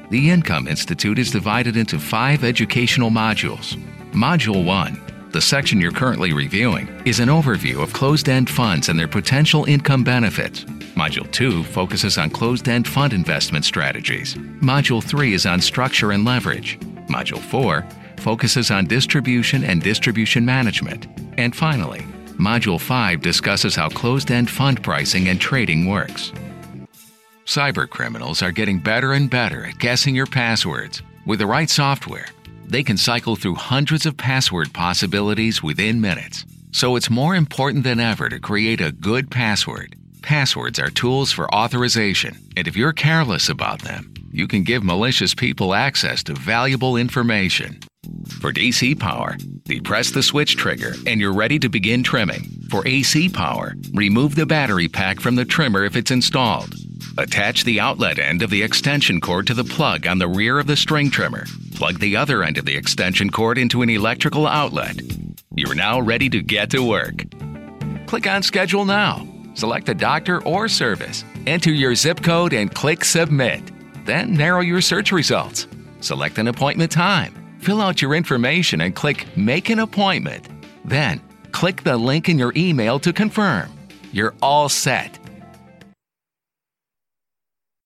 The Income Institute is divided into 5 educational modules. Module 1, the section you're currently reviewing, is an overview of closed-end funds and their potential income benefits. Module 2 focuses on closed-end fund investment strategies. Module 3 is on structure and leverage. Module 4 focuses on distribution and distribution management. And finally, Module 5 discusses how closed-end fund pricing and trading works. Cybercriminals are getting better and better at guessing your passwords. With the right software, they can cycle through hundreds of password possibilities within minutes. So it's more important than ever to create a good password. Passwords are tools for authorization, and if you're careless about them, you can give malicious people access to valuable information. For DC power, depress the switch trigger and you're ready to begin trimming. For AC power, remove the battery pack from the trimmer if it's installed. Attach the outlet end of the extension cord to the plug on the rear of the string trimmer. Plug the other end of the extension cord into an electrical outlet. You're now ready to get to work. Click on Schedule Now. Select a doctor or service. Enter your zip code and click Submit. Then narrow your search results. Select an appointment time. Fill out your information and click Make an Appointment. Then, click the link in your email to confirm. You're all set.